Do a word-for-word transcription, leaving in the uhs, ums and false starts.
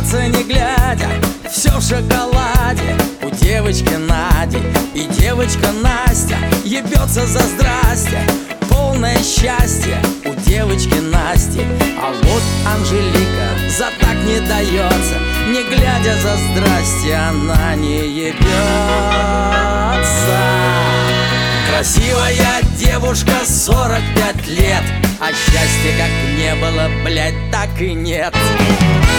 смеется не глядя, все в шоколаде. У девочки Нади и девочка Настя ебется за здрасте. Полное счастье у девочки Насти. А вот Анжелика за так не дается. Не глядя за здрасте, она не ебется. Красивая девушка, сорок пять лет, а счастья как не было, блять, так и нет.